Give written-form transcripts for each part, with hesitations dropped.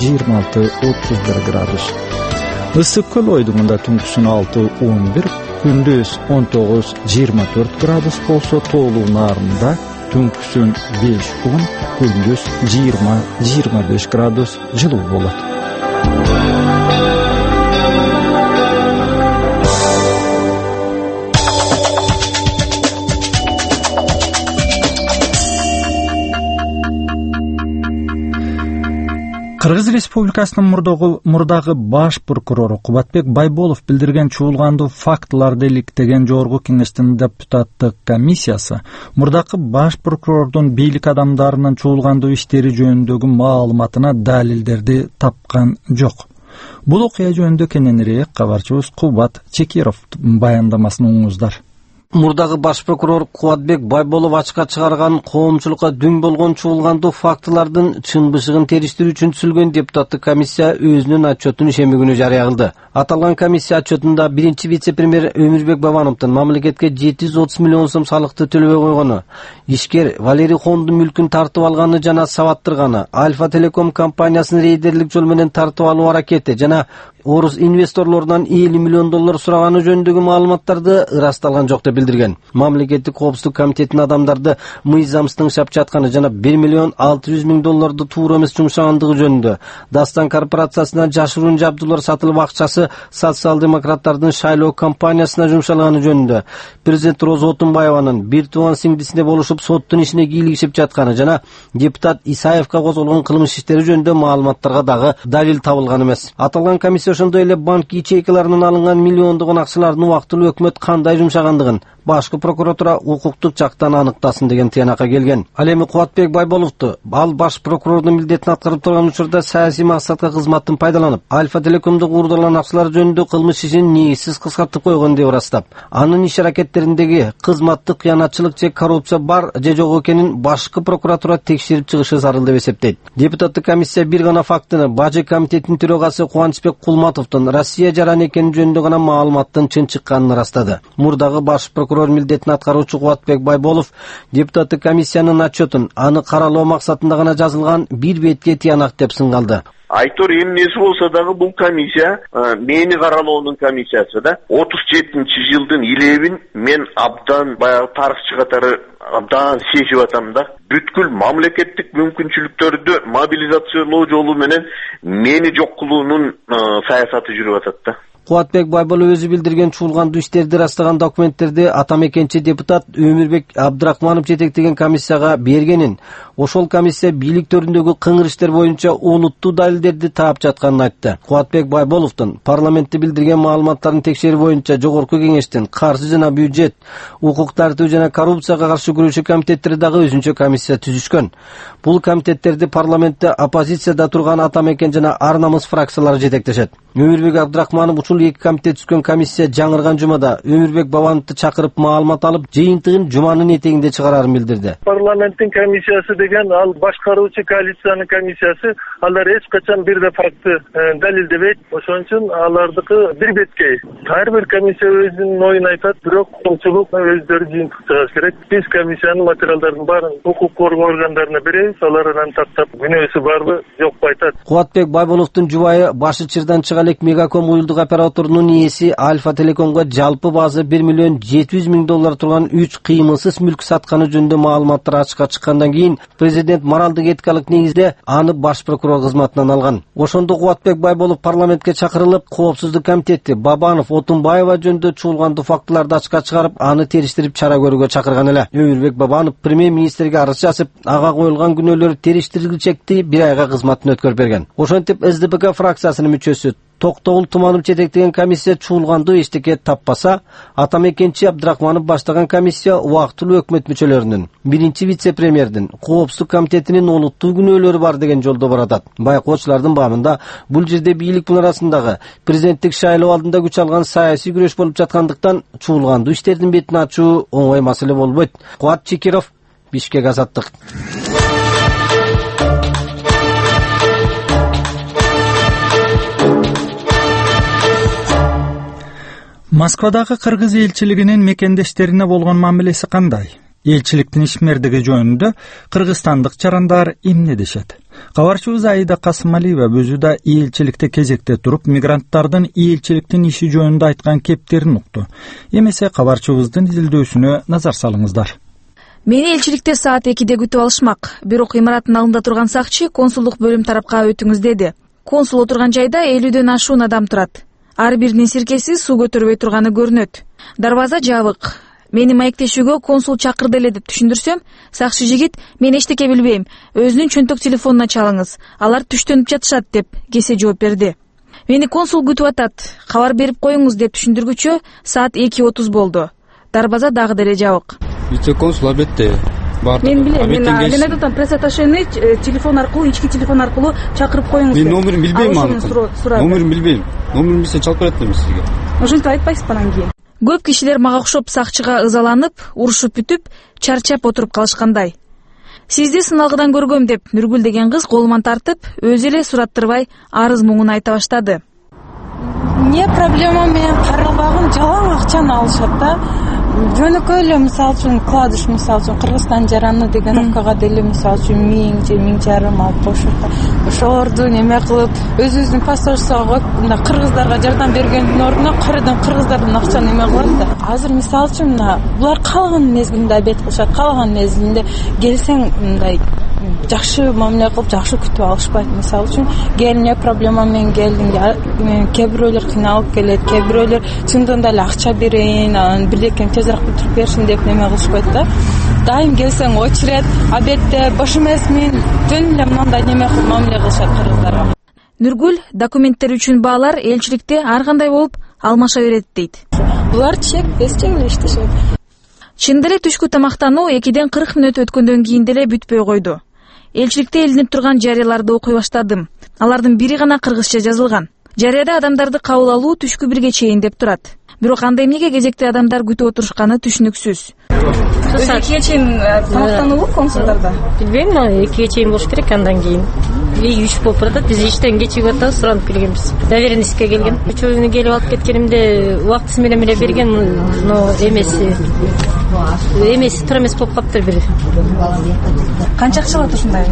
26-31 gradus. Ысык көл ойдуңунда түнкүсүн 6-11, күндүз 19-24 градус болсо, тоолуу нарында түнкүсүн 5-10, күндүз 20-25 градус жылуу болот. Кыргыз Республикасынын мурдагы баш прокурору Кубатбек Байболов билдирген чуулгандуу фактыларды иликтеген Жогорку Кеңештин депутаттык комиссиясы мурдакы баш прокурордун бийлик адамдарынын чуулгандуу иштери жөнүндөгү маалыматына далилдерди тапкан жок. Бул окуя жөнүндө кененирээк кабарчыбыз Кубат Чекиров баяндамасын угуңуздар. Мурдагы баш прокурор Кубатбек Байболов ачыкка чыгарган коомчулукка дүң болгон чуулгандуу фактылардын чын бышыгын териштирүү үчүн түзүлгөн депутаттык комиссия өзүнүн отчетун ишемби күнү жарыя кылды. Аталган комиссия отчетунда биринчи вице-премьер Өмүрбек Бабановдун мамлекетке 730 миллион сом салыкты төлөбөй койгону, ишкер Валерий Хондун мүлкүн тартып алганы жана сабаттырганы, Альфа Телеком компаниясынын рейдерлик жол менен тартып алуу аракети жана орус инвесторлордон 50 миллион доллар сураганы жөнүндөгү маалыматтарды ырасталган жок деп билдирген. Мамлекеттик коопсуздук комитетинин адамдарды мыйзамсыз тыңшап жатканы жана 1 миллион 600 миң долларды туура эмес жумшагандыгы жөнүндө, Дастан корпорациясына жашыруун жабдуулар сатылып акчасы социал-демократтардын шайлоо кампаниясына жумшалганы жөнүндө, президент Роза Отунбаеванын бир тууган сиңдисине болушуп соттун ишине кийлигишип жатканы жана депутат Исаевка козголгон кылмыш иштери жөнүндө маалыматтарга дагы далил табылган эмес. Аталган комиссия ошондой эле банк ячейкаларынан алынган миллиондогон акчалардын убактылуу өкмөт кандай жумшагандыгын башкы прокуратура укуктук жактан аныктасын деген тыянакка келген. Ал эми Кубатбек Байболовду ал баш прокурордун милдетин аткарып турган учурда саясий максатка кызматтын пайдаланып, Альфа Телекомду уурдалган акчалар жөнүндө кылмыш ишин негизсиз кыскартып койгон деп ырастап, анын иш аракеттериндеги кызматтык кыянатчылык же коррупция бар же жок экенин башкы прокуратура текшерип чыгышы зарыл деп эсептейт. Депутаттык комиссия бир гана фактыны Бажы комитетинин төрагасы Кубанычбек Кулматовдун Россия жаран экени жөнүндө гана маалыматтын чын чыкканын ырастады. Мурдагы баш прокурор милдетин аткаруучу Кубатбек Байболов депутаттык комиссиянын отчетун аны каралоо максатында гана жазылган бир бетке тыянак деп сынгалды. Айтор эмнеси болсо дагы бул комиссия мени каралоонун комиссиясы да. 37-жылдын илебин мен абдан баягы тарыхчы катары абдан сезип атам да. Бүткүл мамлекеттик мүмкүнчүлүктөрдү мобилизациялоо жолу менен мени жок кылуунун саясаты жүрүп атат да. Кубатбек Байболов өзү билдирген чуулгандуу иштерди растаган документтерди атамекенчи депутат Өмүрбек Абдрахманов жетектеген комиссияга бергенин, ошол комиссия бийлик төрүндөгү кыңыр иштер боюнча олуттуу далилдерди таап жатканын айтты. Кубатбек Байболовдун парламентте билдирген маалыматтарын текшерүү боюнча Жогорку Кеңештин каржы жана бюджет, укук тартуу жана коррупцияга каршы күрөшүү комитеттери дагы өзүнчө комиссия түзүшкөн. Бул комитеттерди парламентте оппозицияда турган атамекен жана ар намыс фракциялары жетектешет. Өмүрбек Абдрахманов ушул эки комитет түзгөн комиссия жаңырган жумада Өмүрбек Бабановду чакырып маалымат алып, жыйынтыгын жуманын этегинде чыгарарын билдирди. Парламенттин комиссиясы деген ал башкаруучу коалициянын комиссиясы, алар эч качан бир да факты далилдебейт. Ошон үчүн алардыкы бир беткей. Ар бир комиссия өзүнүн оюн айтат, бирок коомчулук өздөрү жыйынтык чыгыш керек. Биз комиссиянын материалдарын баарын укук коргоо органдарына беребиз, алар анан тактап күнөөсү барбы жокпу айтат. Кубатбек Байболовдун жубайы башы чырдан чыга элек Мегаком уюлдук операторунун ээси Альфа Телекомго жалпы базы 1 миллион 700 миң доллар турган 3 кыймылсыз мүлк сатканы жөнүндө маалыматтар ачыкка чыккандан кийин президент моралдык этикалык негизде аны баш прокурор кызматынан алган. Ошондо Кубатбек Байболов парламентке чакырылып, коопсуздук комитети Бабанов, Отунбаева жөнүндө чуулгандуу фактыларды ачыкка чыгарып, аны териштирип чара көрүүгө чакырган эле. Өмүрбек Бабанов премьер-министрге арыз жазып, ага коюлган күнөөлөр териштирилчекти 1 айга кызматын өткөрүп берген. Ошентип СДПК фракциясынын мүчөсү Токтогул Туманов жетектеген комиссия чуулгандуу эчтеке таппаса, атамекенчи Абдрахманов баштаган комиссия убактылуу өкмөт мүчөлөрүнүн, биринчи вице-премьердин, коопсуздук комитетинин олуттуу күнөөлөрү бар деген жолдо баратат. Байкоочулардын баамында бул жерде бийлик арасындагы президенттик шайлоо алдында күч алган саясий күрөш болуп жаткандыктан чуулгандуу иштердин бетин ачуу оңой маселе болбойт. Кубат Чекиров, Бишкек Азаттык. Москвадагы кыргыз элчилигинин мекендештерине болгон мамилеси кандай? элчиликтин ишмердиги жөнүндө кыргызстандык жарандар эмне дешет? Кабарчыбыз Аида Касымалиева өзү да элчиликте кезекте туруп, мигранттардын элчиликтин иши жөнүндө айткан кептерин укту. Эмесе кабарчыбыздын изилдөөсүнө назар салыңыздар. Мени элчиликте саат 2-де күтүп алышмак. Бирок имараттын алдында турган сакчы консулдук бөлүм тарапка өтүңүз деди. Консул отурган жайда 50дөн ашуун адам турат. Ар биринин сиркеси суу көтөрбөй турганы көрүнөт. Дарбаза жабык. Мени маектешүүгө консул чакырды эле деп түшүндүрсөм, сакчы жигит "Мен эчтеке билбейм, өзүнүн чөнтөк телефонуна чалыңыз, алар түштөнүп жатышат" деп кесе жооп берди. Мени консул күтүп атат, кабар берип коюңуз деп түшүндүргүчө саат 2:30 болду. Дарбаза дагы деле жабык. Вице-консул обедте бар. Мен билем, мен айтып атам, пресс-атташени телефон аркылуу, ички телефон аркылуу чакырып коюңуз деп. Мен номерин билбейм аны. Номерин билбейм. Номерин билсе чалып берет элем сизге. Ошентип айтпайсызбы анан кийин? Көп кишилер мага окшоп сакчыга ызаланып, урушуп бүтүп, чарчап отуруп калышкандай. Сизди сыналгыдан көргөм деп Нургүл деген кыз колуман тартып, өзү эле сураттырбай арыз муңун айта баштады. Не проблема менен каралбагын жалаң акчаны алышат да. Жөнөкөй эле мисалы үчүн кладыш, мисалы үчүн Кыргызстан жараны деген окуяга деле мисалы үчүн 1000 же 1000,500 алып коюшат да. Ошолорду неме кылып, өзүбүздүн посольствого мына кыргыздарга жардам бергендин ордуна кайрадан кыргыздардын акчаны неме кылат да. Азыр мисалы үчүн мына булар каалаган мезгилинде обед кылышат, каалаган мезгилинде келсең мындай жакшы мамиле кылып, жакшы күтүп алышпайт. Мисалы үчүн эмне проблема менен келдиң, кээ бирөөлөр кыйналып келет, кээ бирөөлөр чындыгында эле акча берейин, анан бирдекен тезирээк бүтүрүп беришин деп неме кылышпайт да. Дайым келсең очеред, обедте бош эмесмин, жөн эле мындай неме кылып мамиле кылышат кыргыздарга. Нургүл документтер үчүн баалар элчиликте ар кандай болуп алмаша берет дейт. Булар чек, без чек эле иштешет. Чындап эле түшкү тамактануу 2ден 40 мүнөт өткөндөн кийин деле бүтпөй койду. Элчиликте илинип турган жарыяларды окуй баштадым. Алардын бири гана кыргызча жазылган. Жарыяда адамдарды кабыл алуу түшкү 1ге чейин деп турат. Бирок анда эмнеге кезекте адамдар күтүп отурушканы түшүнүксүз. 2ге чейин тамактануу консулдарда. Билбейм, 2ге чейин болуш керек, андан кийин 3 болуп атат. Биз иштен кечигип атабыз, суранып келгенбиз. Доверенностьке келген. Учебный келип алып кеткенимде убактысы менен эле берген, но эмеси туура эмес болуп калыптыр бир. Канча акча алат ушундай?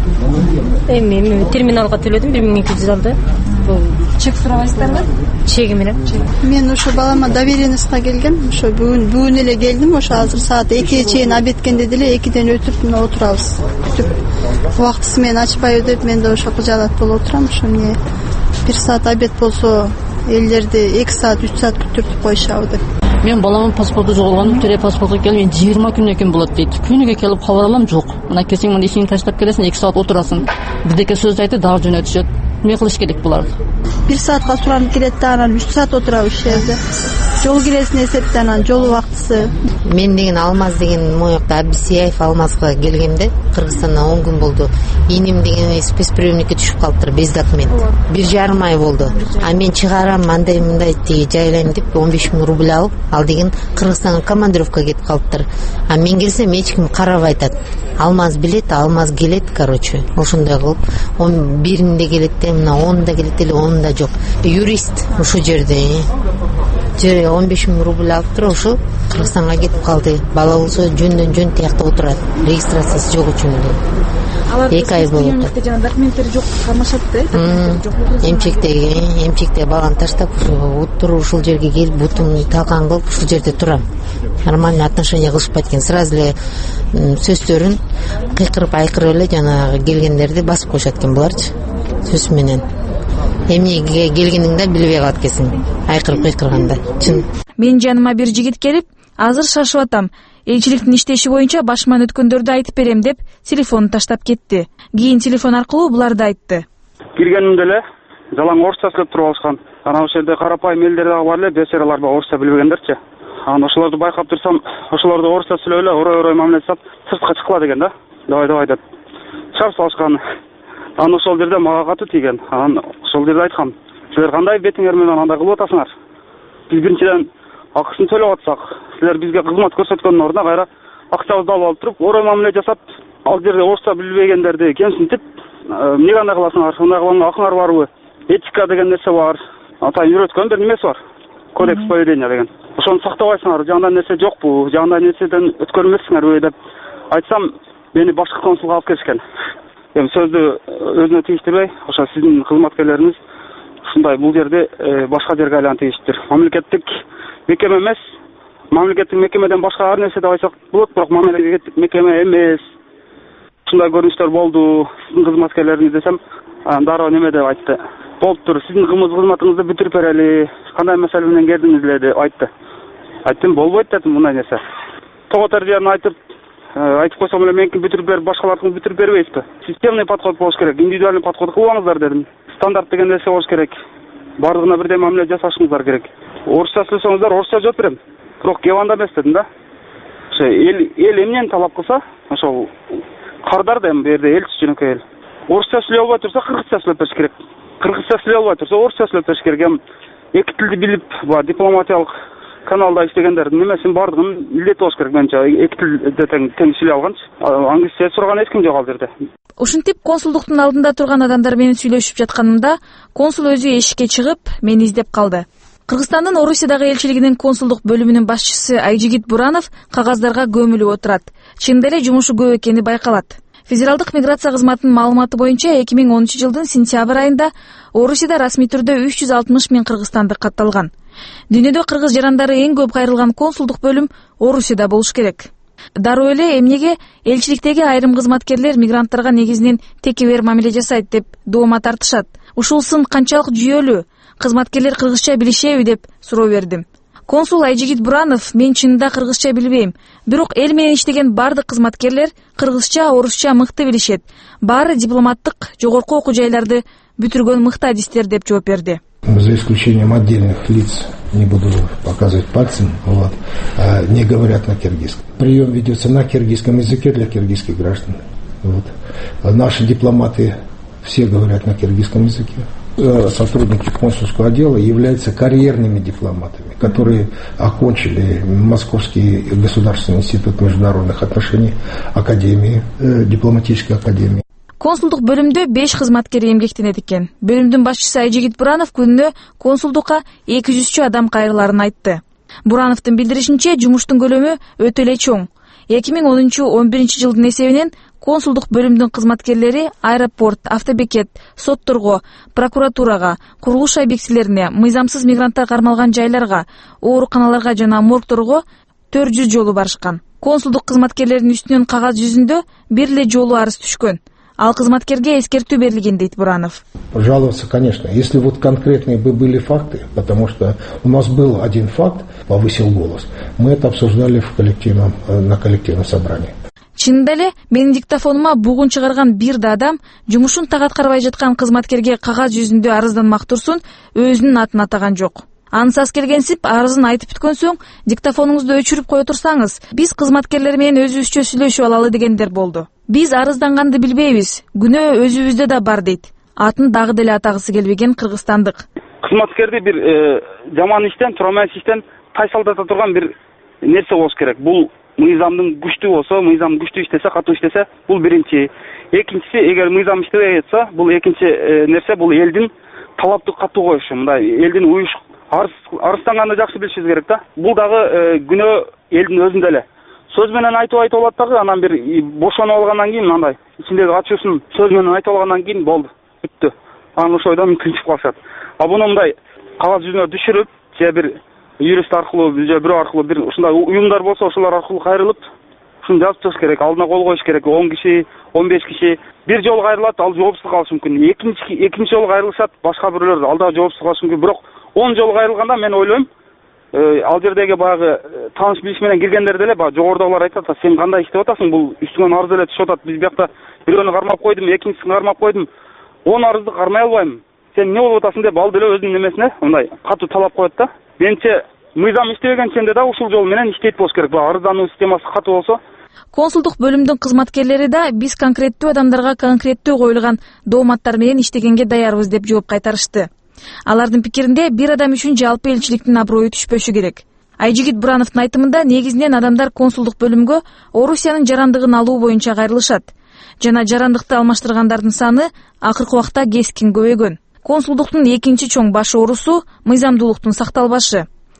Эми терминалга төлөдүм, 1200 алды. Бул чек сурабайсыздарбы? Чеги менен. Мен ошо балама доверенностька келгем. Ошо бүгүн эле келдим. Ошо азыр саат 2ге чейин обедкенде деле 2ден өтүп мына отурабыз. Күтүп убактысы менен ачпайбы деп мен да ошо кыжаалат болуп отурам. Ошо эмне 1 саат обед болсо элдерди 2 саат 3 саат күттүрүп коюшабы деп. Мен баламын паспорту жоголгон, тире паспортко келип, мен 20 күнүнөн кийин болот дейт. Күнүгө келип кабар алам, жок. Мына келсең мына ишиңди таштап келесиң, 2 саат отурасың. Бирдеке сөз айтып, дагы жөнөтүшөт. Эмне кылыш керек буларды? 1 саатка суранып келет да, анан 3 саат отурабыз ушул жерде. Жол киресин эсептен анан жол убактысы. Мен деген Алмаз деген моякта Абисияев Алмазга келгемде, Кыргызстандан 10 күн болду. Иним деген спецприемникке түшүп калыптыр без документ. 1,5 ай болду. А мен чыгарам, андай мындай жайлайм деп 15 000 рубль алып, ал деген Кыргызстанга командировка кетип калыптыр. А мен келсем эч ким карабай айтат. Алмаз билет, Алмаз келет, короче. Ошондой кылып, 11-inde келет, мына 10-да келет эле, 10-да жок. Юрист ушул жерде 15 000 рубль алып туруп, ошо Кыргызстанга кетип калды. Бала болсо жөндөн-жөн тиякта отурат. Регистрациясы жок үчүн эле. 2 ай болду. Документтери жок, кармашат да. Эмчекте баланы таштап, туруп ушул жерге келип, бутун талкан кылып, ушул жерде турам. Нормально отношение кылышпайт экен. Сразу эле сөздөрүн кыйкырып айкырып эле жанагы келгендерди басып коюшат экен буларчы. Сөз менен. Эмнеге келгениңди билбей калат экенсиң. Айкырып кыйкырганда. Чын. Мен жаныма бир жигит келип, азыр шашып атам. Элчиликтин иштеши боюнча башыман өткөндөрдү айтып берем деп телефонун таштап кетти. Кийин телефон аркылуу буларды айтты. Киргенимде эле жалаң орусча сүйлөп туруп алышкан. Анан ошол жерде карапайым элдер дагы бар эле, бесералар бар, орусча билбегендерчи. Анан ошолорду байкап турсам, ошолорду орусча сүйлөп эле орой мамиле жасап, сыртка чыккыла деген да. Давай деп. Чыгарып салышкан. Анан ошол жерде мага катуу тийген. Анан ошол жерде айткам, силер кандай бетиңер менен андай кылып атасыңар? Биз биринчиден акысын төлөп атсак, силер бизге кызмат көрсөткөндүн ордуна кайра акчабызды алып туруп, орой мамиле жасап, ал жерде орусча билбегендерди кемсинтип, эмне кандай кыласыңар? Андай кылганга акыңар барбы? Этика деген нерсе бар. Атайын үйрөткөн бир немеси бар. Кодекс поведения деген. ошону сактабайсыңар, жагында нерсе жокпу, жагында нерседен өткөрмөксүңөрбү деп айтсам, мени башкы консулга алып келишкен. Эми сөздү өзүнө тийиштирбей, ошо сиздин кызматкерлериңиз ушундай бул жерде башка жерге айлантырыштыр. Мамлекеттик мекеме эмес, мамлекеттик мекемеден башка ар нерсе деп айтсак болот, бирок мамлекеттик мекеме эмес. Ушундай көрүнүштөр болду. Сиздин кызматкерлериңиз десем, дароо неме деп айтты. Болуптур, сиздин кызматыңызды бүтүрүп берели, кандай маселе менен келдиңиз эле деп айтты. Айттым, болбойт дедим мындай нерсе. Тоготор жерин айтып койсом эле меники бүтүрүп берип, башкалардыкын бүтүрүп бербейсизби? Системный подход болуш керек, индивидуальный подход кылбаңыздар дедим. Стандарт деген нерсе болуш керек. Бардыгына бирдей мамиле жасашыңыздар керек. Орусча сүйлөсөңүздөр, орусча жооп берем. Бирок кебанда эмес дедим да. Ошо эл эмнени талап кылса, ошол кардар да эми бу жерде элчи жөнөкөй эл. Орусча сүйлөй албай турса, кыргызча сүйлөп бериш керек. Кыргызча сүйлөй албай турса, орусча сүйлөп бериш керек. Эми эки тилди билип, дипломатиялык каналда иштегендердин немесин бардыгын илдетип болуш керек менимче. Эки тилде тең сүйлөй алганчы. Англисче сураган эч ким жок ал жерде. Ушинтип консулдуктун алдында турган адамдар менен сүйлөшүп жатканымда консул өзү эшикке чыгып мени издеп калды. Кыргызстандын Орусиядагы элчилигинин консулдук бөлүмүнүн башчысы Айжигит Буранов кагаздарга көмүлүп отурат. Чынында эле жумушу көп экени байкалат. Федералдык миграция кызматынын маалыматы боюнча 2010 жылдын сентябрь айында Орусияда расмий түрдө 360 миң кыргызстандык катталган. Дүйнөдө кыргыз жарандары эң көп кайрылган консулдук бөлүм Орусияда болуш керек. Дароо эле эмнеге элчиликтеги айрым кызматкерлер мигранттарга негизинен текебер мамиле жасайт деп доомат тартышат. Ушул сын канчалык жүйөлүү? Кызматкерлер кыргызча билишеби деп суроо бердим. Консул Айжигит Буранов, мен чынында кыргызча билбейм. Бирок эл менен иштеген бардык кызматкерлер кыргызча, орусча мыкты билишет. Баары дипломаттык жогорку окуу жайларды бүтүргөн мыкты адистер деп жооп берди. За исключением отдельных лиц, не буду показывать пальцем, не говорят на киргизском. Прием ведется на киргизском языке для киргизских граждан. Наши дипломаты все говорят на киргизском языке. Сотрудники консульского отдела являются карьерными дипломатами, которые окончили Московский государственный институт международных отношений, дипломатической академии. Консулдук бөлүмдө 5 кызматкер эмгектенет экен. Бөлүмдүн башчысы Айжигит Буранов күнүнө консулдукка 200 адам кайрыларын айтты. Бурановдун билдиришинче, жумуштун көлөмү өтө эле чоң. 2010-11 жылдын эсебинен консулдук бөлүмдүн кызматкерлери аэропорт, автобекет, сотторго, прокуратурага, курулуш объектилерине, мыйзамсыз мигранттар кармалган жайларга, ооруканаларга жана моргторго 400 жолу барышкан. Консулдук кызматкерлеринин үстүнөн кагаз жүзүндө бир эле жолу арыз түшкөн. Ал кызматкерге эскертүү берилген дейт Буранов. Жаловаться, конечно. Если вот конкретные бы были факты, потому что у нас был один факт, повысил голос. Мы это обсуждали на коллективном собрании. Чынында эле менин диктофонума бугун чыгарган бир да адам жумушун так аткарбай жаткан кызматкерге кагаз жүзүндө арызданмак турсун өзүнүн атын атаган жок. Ансыз келгенсип арызын айтып бүткөн соң диктофонуңузду өчүрүп кое турсаңыз, биз кызматкерлер менен өзүбүзчө сүйлөшүп алалы дегендер болду. Биз арызданганды билбейбиз, күнөө өзүбүздө да бар дейт. Атын дагы деле атагысы келбеген кыргызстандык. Кызматкерди бир жаман иштен, туура эмес иштен тайсалдата турган бир нерсе болуш керек. Бул мыйзамдын күчтүү болсо, мыйзам күчтүү иштесе, катуу иштесе, бул биринчи. Экинчиси, эгер мыйзам иштебей жатса, бул экинчи нерсе, бул элдин талапты катуу коюшу. Мындай элдин арызданганды жакшы билишибиз керек да. Бул дагы күнөө элдин өзүндө эле. Сөз менен айтып алат дагы, анан бир бошонуп алгандан кийин мындай ичиндеги ачуусун сөз менен айтып алгандан кийин болду, бүттү. Анан ошол ойдон тынчып калышат. Буну мындай кагаз жүзүнө түшүрүп, же бир юрист аркылуу, же бирөө аркылуу бир ушундай уюмдар болсо, ошолор аркылуу кайрылып, ушуну жазып чыгыш керек. Алдына кол коюш керек. 10 киши, 15 киши бир жолу кайрылат, ал жоопсуз калышы мүмкүн. Экинчи жолу кайрылышат, башка бирөөлөр ал дагы жоопсуз калышы мүмкүн. Бирок 10 жолу кайрылганда мен ойлойм, ал жердеги баягы тааныш билиш менен киргендер деле баягы жогорудагылар айтат, сен кандай иштеп атасың, бул үстүңөн арыз эле түшүп атат. Биз биякта бирөөнү кармап койдум, экинчисин кармап койдум. 10 арызды кармай албайм. Сен эмне болуп атасың деп ал деле өзүнүн немесине мындай катуу талап коет да. Менимче мыйзам иштебеген ченде да ушул жол менен иштейт болуш керек. Бул арыздануу системасы катуу болсо. Консулдук бөлүмдүн кызматкерлери да биз конкреттүү адамдарга конкреттүү коюлган дооматтар менен иштегенге даярбыз деп жооп кайтарышты. Алардын пикиринде бир адам үчүн жалпы элчиликтин аброю түшпөшү керек. Айжигит Бурановдун айтымында негизинен адамдар консулдук бөлүмгө Орусиянын жарандыгын алуу боюнча кайрылышат. Жана жарандыкты алмаштыргандардын саны акыркы убакта кескин көбөйгөн. Консулдуктун экинчи чоң баш оорусу мыйзамдуулуктун сакталбашы.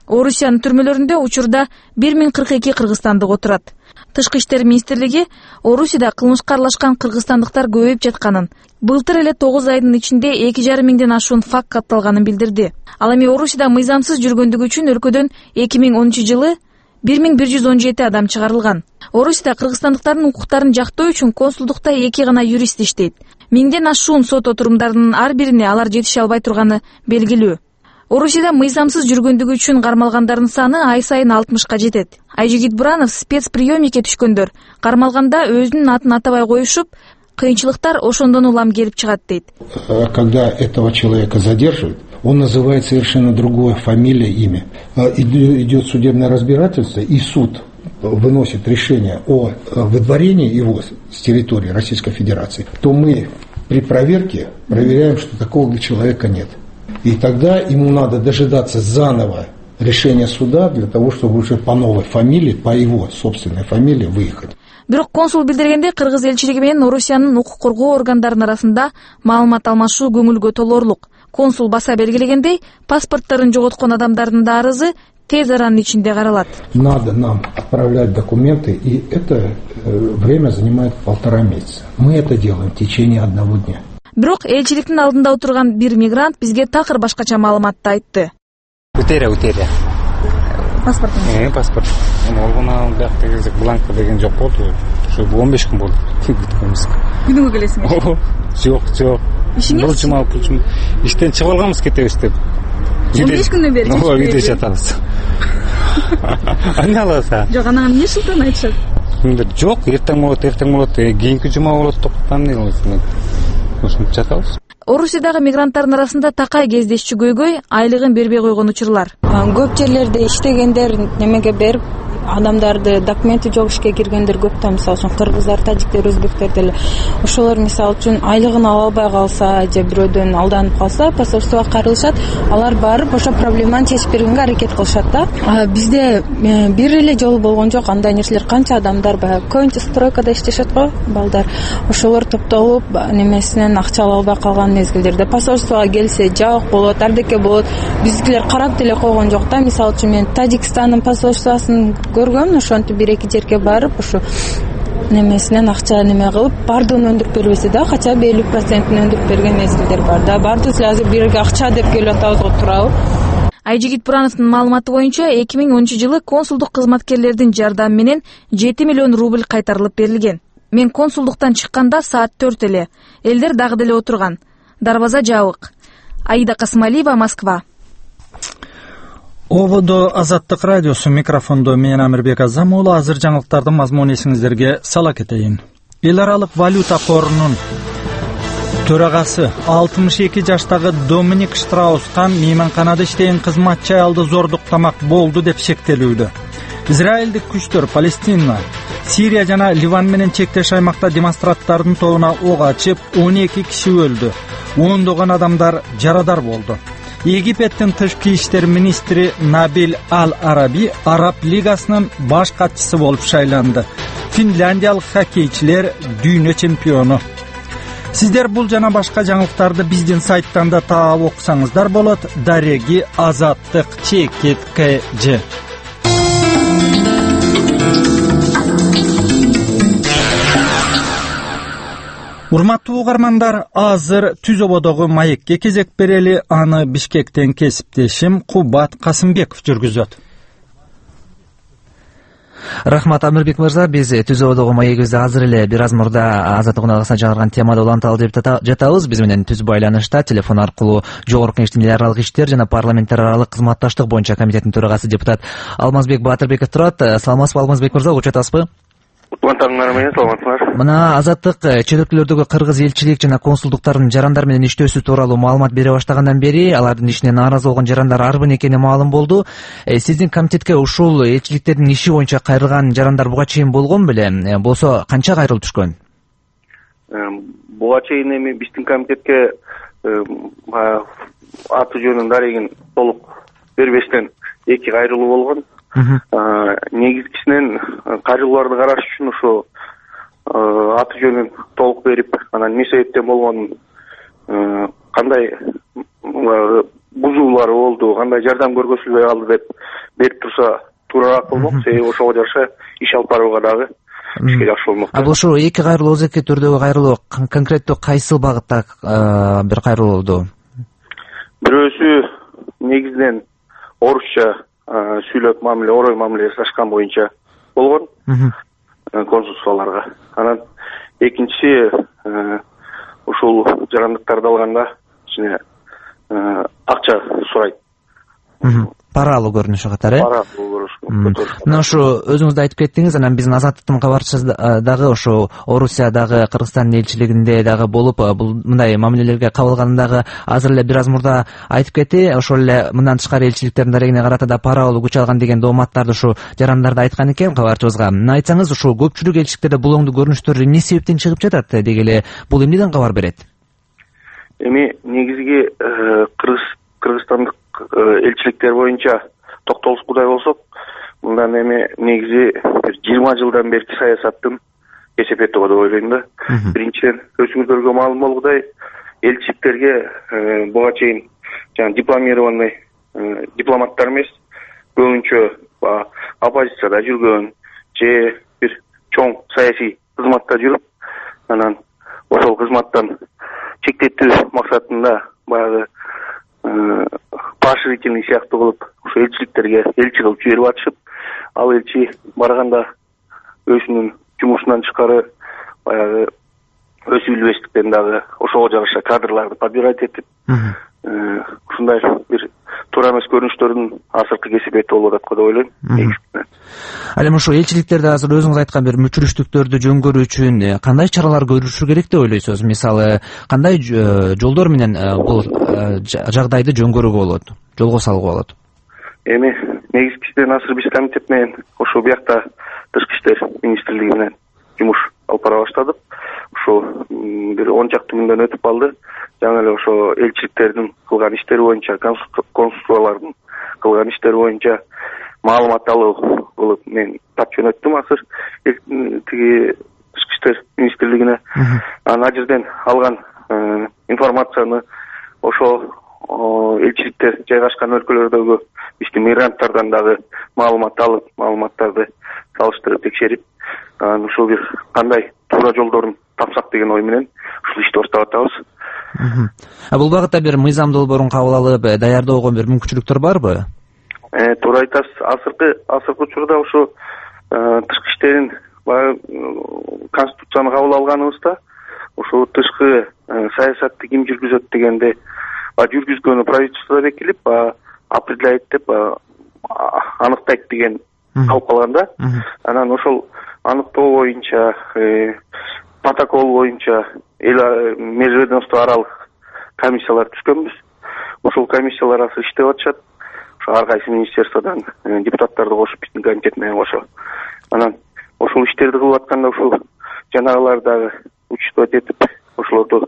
Орусиянын түрмөлөрүндө учурда 1042 кыргызстандык отурат. Тышкы иштер министрлиги Орусияда кылмышка аралашкан кыргызстандыктар көбөйүп жатканын, былтыр эле 9 айдын ичинде 2,5 миңден ашуун факт катталганын билдирди. Ал эми Орусияда мыйзамсыз жүргөндүгү үчүн өлкөдөн 2010 жылы 1117 адам чыгарылган. Орусияда кыргызстандыктардын укуктарын жактоо үчүн консулдукта 2 гана юрист иштейт. Миңден ашуун сот отурумдарынын ар бирине алар жетише албай турганы белгилүү. Орусияда мыйзамсыз жүргөндүгү үчүн кармалгандардын саны ай сайын 60ка жетет. Айжигит Буранов спецприемникке түшкөндөр кармалганда өзүнүн атын атабай коюшуп, кыйынчылыктар ошондон улам келип чыгат дейт. Когда этого человека задерживают, он называет совершенно другое фамилия, имя. Идет судебное разбирательство, и суд выносит решение о выдворении его с территории Российской Федерации, то мы при проверке проверяем, что такого человека нет. И тогда ему надо дожидаться заново решения суда для того, чтобы уже по новой фамилии, по его собственной фамилии выехать. Бирок консул билдиргендей, кыргыз элчилиги менен Орусиянын укук коргоо органдарынын арасында маалымат алмашуу көңүлгө толоорлук. Консул баса белгилегендей, паспорттарын жоготкон адамдардын да арызы тез аранын ичинде каралат. Надо нам отправлять документы, и это время занимает 1,5 месяца. Мы это делаем в течение 1 дня. Бирок элчиликтин алдында отурган бир мигрант бизге такыр башкача маалыматты айтты. Утеря. Паспортун? Паспорт. Олгуна бияктагы кезде бланка деген жок болду. Ушу 15 күн болду. Күнүгө келесиңби? Жок. Ишиңиз? Бул иштен чыгып алганбыз кетебиз деп. 15 күндөн бери? Үйдө жатабыз. Аналаса. Жок, анан эмне шылтан айтышат? Жок, эртең болот, кийинки жума болот деп кандай ошентип жатабыз. Орусиядагы мигранттардын арасында такай кездешчү көйгөй айлыгын бербей койгон учурлар. Көп жерлерде иштегендер немеге берип, адамдарды документи жок ишке киргендер көп да, мисалы үчүн кыргыздар, тажиктер, өзбектер деле. Ошолор мисалы үчүн айлыгын ала албай калса же бирөөдөн алданып калса, посольствого кайрылышат, алар барып ошо проблеманы чечип бергенге аракет кылышат да. Бизде бир эле жолу болгон жок, андай нерселер канча адамдар баягы көбүнчө стройкада иштешет го балдар. Ошолор топтолуп немесинен акча ала албай калган мезгилдерде посольствого келсе жабык болот, ардеке болот. Биздикилер карап деле койгон жок да. Мисалы үчүн мен Тажикстандын посольствосын көргөм, ошентип 1-2 жерге барып, ошо немесинен акча неме кылып, бардыгын өндүрүп бербесе да, кача 50%-ин өндүрүп берген мезгилдер бар да. Бардыгы азыр бирге акча деп келип атабыз го, турабы. Айжигит Бурановдун маалыматы боюнча 2010 жылы консулдук кызматкерлердин жардамы менен 7 миллион рубль кайтарылып берилген. Мен консулдуктан чыкканда саат 4 эле. Элдер дагы деле отурган. Дарбаза жабык. Аида Касмалиева, Москва. Ободо Азаттык радиосу, микрофондо мен Амирбек Азам уулу. Азыр жаңылыктардын мазмунун эсиңиздерге сала кетейин. Эл аралык валюта корунун төрагасы 62 жаштагы Доминик Штраускан мейманканада иштеген кызматчы аялды зордуктамак болду деп шектелүүдө. Израилдик күчтөр Палестина, Сирия жана Ливан менен чектеш аймакта демонстранттардын тобуна ок ачып, 12 киши өлдү. Ондогон адамдар жарадар болду. Египеттин тышкы иштер министри Набил Ал-Араби Араб лигасынын баш катчысы болуп шайланды. Финляндиялык хоккейчилер дүйнө чемпиону. Сиздер бул жана башка жаңылыктарды биздин сайттан да таап окусаңыздар болот. Дареги Азаттык ЧКЖ. Урматтуу угармандар, азыр Түз ободогу маекке кезек берели. Аны Бишкектен кесиптешим Кубат Касымбеков жүргүзөт. Рахмат, Амирбек мырза. Биз Түз ободогу маегибизде азыр эле бир аз мурда Азаттык унаасына чыгарган темада уланталы деп жатабыз. Биз менен түз байланышта телефон аркылуу Жогорку Кеңештин эл аралык иштер жана парламенттер аралык кызматташтык боюнча комитеттин төрагасы депутат Алмазбек Батырбеков турат. Саламатсызбы, Алмазбек мырза, угуп жатасызбы? Мына Азаттык чет өлкөлөрдөгү кыргыз элчилик жана консулдуктардын жарандар менен иштөөсү тууралуу маалымат бере баштагандан бери алардын ишине нааразы болгон жарандар арбын экени маалым болду. Сиздин комитетке ушул элчиликтердин иши боюнча кайрылган жарандар буга чейин болгон беле? Болсо канча кайрылып түшкөн? Буга чейин эми биздин комитетке аты жөнүн дарегин толук бербестен 2 кайрылуу болгон. Негизгисинен кайрылууларды караш үчүн ошо аты жөнүн толук берип, анан эмне себептен болгонун кандай бузуулары болду, кандай жардам көргөзүлбөй калды деп берип турса туурараак болмок. Себеби ошого жараша иш алып барууга дагы бизге жакшы болмок. Бул ушу эки кайрылуу, Оз эки түрдөгү кайрылуу конкреттүү кайсы багытта бир кайрылуу болду? Бирөөсү негизинен орусча сүйлөп мамиле, орой мамиле жасашкан боюнча болгон консулстволорго. Анан экинчиси ушул жарандыктарды алганда ичине акча сурайт. Пара алуу көрүнүшү катары. Пара алуу көрүнүшү. Мына ушу өзүңүз да айтып кеттиңиз, анан биздин Азаттыктын кабарчысы дагы ошо Орусиядагы Кыргызстандын элчилигинде дагы болуп, бул мындай мамилелерге кабылганын дагы азыр эле бир аз мурда айтып кетти. Ошол эле мындан тышкары элчиликтердин дарегине карата да пара алуу күч алган деген дооматтарды ушу жарандарды айткан экен кабарчыбызга. Айтсаңыз, ушу көпчүлүк элчиликтерде бул оңдуу көрүнүштөр эмне себептен чыгып жатат деги эле, бул эмнеден кабар берет? Эми негизги Кыргызстандык элчиликтер боюнча токтолушкудай болсок, мындан эми негизи бир 20 жылдан берки саясаттын кесепети го деп ойлойм да. Биринчиден өзүңүздөргө маалым болгудай, элчиликтерге буга чейин жана дипломированный дипломаттар эмес, көбүнчө оппозицияда жүргөн же бир чоң саясий кызматта жүрүп, анан ошол кызматтан чектетүү максатында баягы поощрительный сыяктуу кылып ошо элчиликтерге элчи кылып жиберип атышып, ал элчи барганда өзүнүн жумушунан тышкары баягы өсүп билбестиктен дагы ошого жараша кадрларды подбирать этип, ушундай бир туура эмес көрүнүштөрдүн азыркы кесепети болуп атат го деп ойлойм. Ал эми ошо элчиликтерде азыр өзүңүз айткан бир мүчүрүштүктөрдү жөнгөрүү үчүн кандай чаралар көрүлүшү керек деп ойлойсуз? Мисалы, кандай жолдор менен бул жагдайды жөнгөрүүгө болот, жолго салууга болот? Эми негизгисинен азыр биз комитет менен ошо биякта Тышкы иштер министрлиги менен жумуш алып бара баштадык. Ошо бир 10 чакты күндөн өтүп калды. Жаңы эле ошо элчиликтердин кылган иштери боюнча, консулстволордун кылган иштери боюнча маалымат алуу кылып мен тап жөнөттүм азыр тиги Тышкы иштер министрлигине. Анан ал жерден алган информацияны ошо элчиликтер жайгашкан өлкөлөрдөгү биздин мигранттардан дагы маалымат алып, маалыматтарды салыштырып текшерип, анан ушул бир кандай туура жолдорун тапсак деген ой менен ушул ишти баштап атабыз. Бул багытта бир мыйзам долбоорун кабыл алып даярдоого бир мүмкүнчүлүктөр барбы? Туура айтасыз. Азыркы учурда ушу тышкы иштерин конституцияны кабыл алганыбызда ушу тышкы саясатты ким жүргүзөт дегенде жүргүзгөнү правительство бекилип определяет деп аныктайт деген калып калганда, анан ошол аныктоо боюнча протокол боюнча межведомство аралык комиссиялар түзгөнбүз. Ошол комиссиялар азыр иштеп атышат. Ошо ар кайсы министерстводон депутаттарды кошуп биздин комитет менен кошо. Анан ошол иштерди кылып атканда ушул жанагылар дагы учитывать этип, ошолорду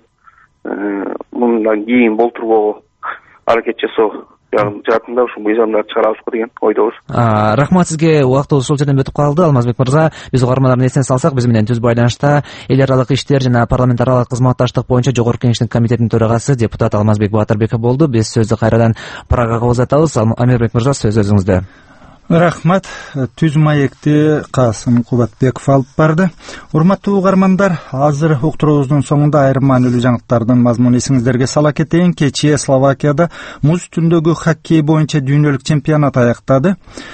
мындан кийин болтурбоого аракет жасоо жаатында ушул мыйзамдарды чыгарабызго деген ойдобуз. Рахмат сизге, убактыбыз ушул жерден өтүп калды. Алмазбек мырза, биз угармандардын эсине салсак, биз менен түз байланышта эл аралык иштер жана парламент аралык кызматташтык боюнча Жогорку Кеңештин комитетинин төрагасы депутат Алмазбек Баатырбеков болду. Биз сөздү кайрадан Прагага узатабыз. Амирбек мырза, сөз өзүңүздө. Рахмат. Түз маекти Касым Кубатбеков алып барды. Урматтуу угармандар, азыр уктуруубуздун соңунда айрым маанилүү жаңылыктардын мазмунун эсиңиздерге сала кетейин. Кечээ Словакияда муз үстүндөгү хоккей боюнча дүйнөлүк чемпионат аяктады.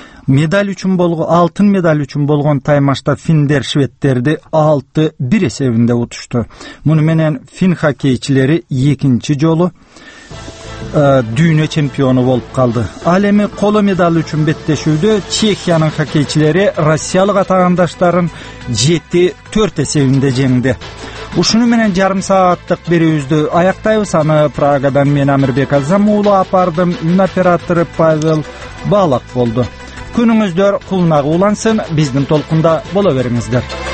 Алтын медаль үчүн болгон таймашта финдер шведтерди 6-1 эсебинде утушту. Муну менен фин хоккейчилери экинчи жолу дүйнө чемпиону болуп калды. Ал эми коло медаль үчүн беттешүүдө Чехиянын хоккейчилери россиялык атагандаштарын 7-4 эсебинде жеңди. Ушуну менен жарым сааттык берүүбүздү аяктайбыз. Аны Прагадан мен Амирбек Азам уулу апардым. Үн оператору Павел Балак болду. Күнүңүздөр кулунак улансын. Биздин толкунда боло бериңиздер.